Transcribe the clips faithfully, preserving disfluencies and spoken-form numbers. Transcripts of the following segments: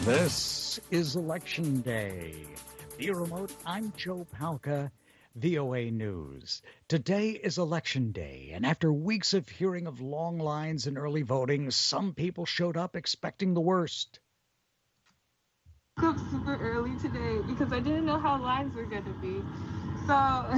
This is Election Day. Via remote, I'm Joe Palca, V O A News. Today is Election Day, and after weeks of hearing of long lines and early voting, some people showed up expecting the worst. I woke up super early today because I didn't know how lines were going to be. So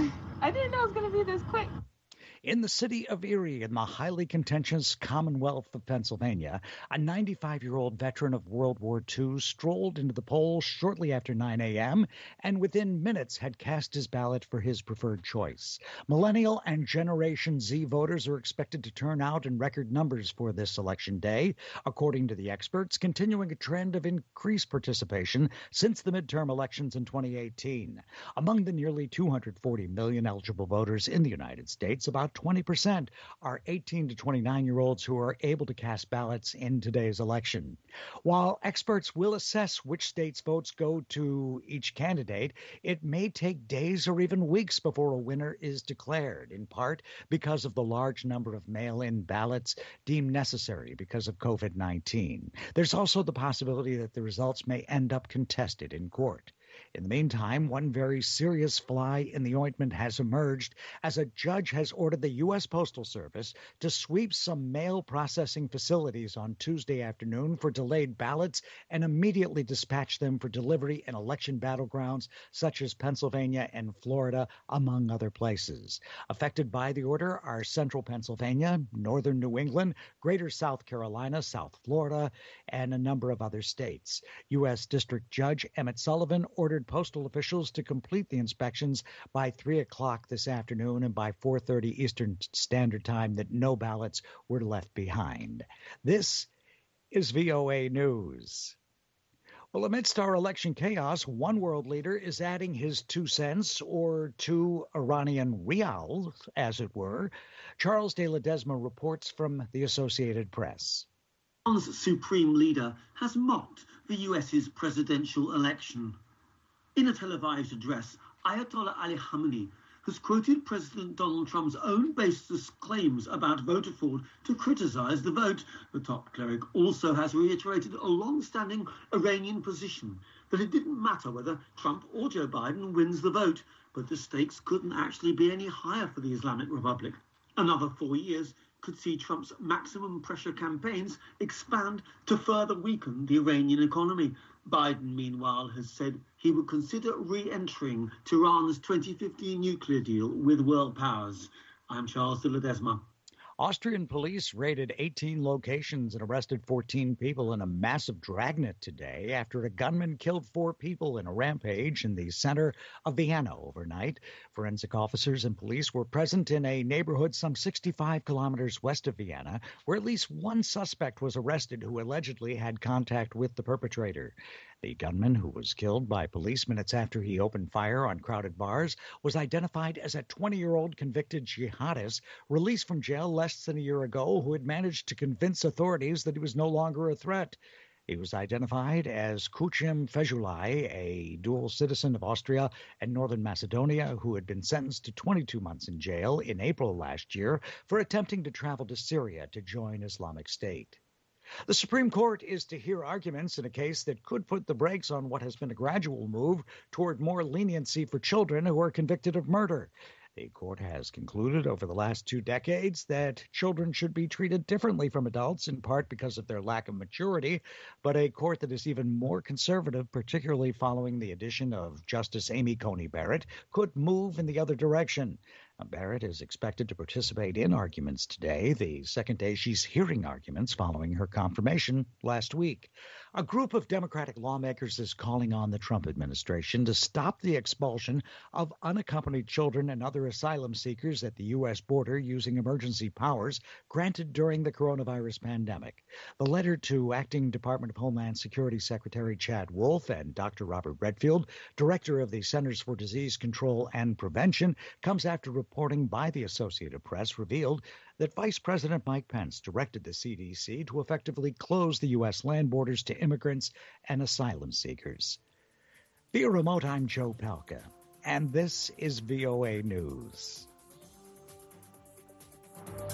I didn't know it was going to be this quick. In the city of Erie, in the highly contentious Commonwealth of Pennsylvania, a ninety-five-year-old veteran of World War Two strolled into the polls shortly after nine a.m. and within minutes had cast his ballot for his preferred choice. Millennial and Generation Z voters are expected to turn out in record numbers for this election day, according to the experts, continuing a trend of increased participation since the midterm elections in twenty eighteen. Among the nearly two hundred forty million eligible voters in the United States, about twenty percent are eighteen to twenty-nine-year-olds who are able to cast ballots in today's election. While experts will assess which states' votes go to each candidate, it may take days or even weeks before a winner is declared, in part because of the large number of mail-in ballots deemed necessary because of COVID nineteen. There's also the possibility that the results may end up contested in court. In the meantime, one very serious fly in the ointment has emerged as a judge has ordered the U S Postal Service to sweep some mail processing facilities on Tuesday afternoon for delayed ballots and immediately dispatch them for delivery in election battlegrounds such as Pennsylvania and Florida, among other places. Affected by the order are central Pennsylvania, northern New England, greater South Carolina, South Florida, and a number of other states. U S District Judge Emmett Sullivan ordered postal officials to complete the inspections by three o'clock this afternoon and by four thirty Eastern Standard Time that no ballots were left behind. This is V O A News. Well, amidst our election chaos, one world leader is adding his two cents, or two Iranian rials, as it were. Charles de Ledesma reports from the Associated Press. Iran's supreme leader has mocked the U S's presidential election. In a televised address, Ayatollah Ali Khamenei has quoted President Donald Trump's own baseless claims about voter fraud to criticize the vote. The top cleric also has reiterated a long-standing Iranian position that it didn't matter whether Trump or Joe Biden wins the vote, but the stakes couldn't actually be any higher for the Islamic Republic. Another four years could see Trump's maximum pressure campaigns expand to further weaken the Iranian economy. Biden, meanwhile, has said he would consider re-entering Tehran's twenty fifteen nuclear deal with world powers. I'm Charles de Ledesma. Austrian police raided eighteen locations and arrested fourteen people in a massive dragnet today after a gunman killed four people in a rampage in the center of Vienna overnight. Forensic officers and police were present in a neighborhood some sixty-five kilometers west of Vienna, where at least one suspect was arrested who allegedly had contact with the perpetrator. The gunman, who was killed by police minutes after he opened fire on crowded bars, was identified as a twenty-year-old convicted jihadist released from jail less than a year ago who had managed to convince authorities that he was no longer a threat. He was identified as Kuchim Fejulai, a dual citizen of Austria and Northern Macedonia who had been sentenced to twenty-two months in jail in April last year for attempting to travel to Syria to join Islamic State. The Supreme Court is to hear arguments in a case that could put the brakes on what has been a gradual move toward more leniency for children who are convicted of murder. The court has concluded over the last two decades that children should be treated differently from adults, in part because of their lack of maturity, but a court that is even more conservative, particularly following the addition of Justice Amy Coney Barrett, could move in the other direction. Barrett is expected to participate in arguments today, the second day she's hearing arguments following her confirmation last week. A group of Democratic lawmakers is calling on the Trump administration to stop the expulsion of unaccompanied children and other asylum seekers at the U S border using emergency powers granted during the coronavirus pandemic. The letter to Acting Department of Homeland Security Secretary Chad Wolf and Doctor Robert Redfield, director of the Centers for Disease Control and Prevention, comes after reporting by the Associated Press revealed that Vice President Mike Pence directed the C D C to effectively close the U S land borders to immigrants and asylum seekers. Via remote, I'm Joe Palca, and this is V O A News.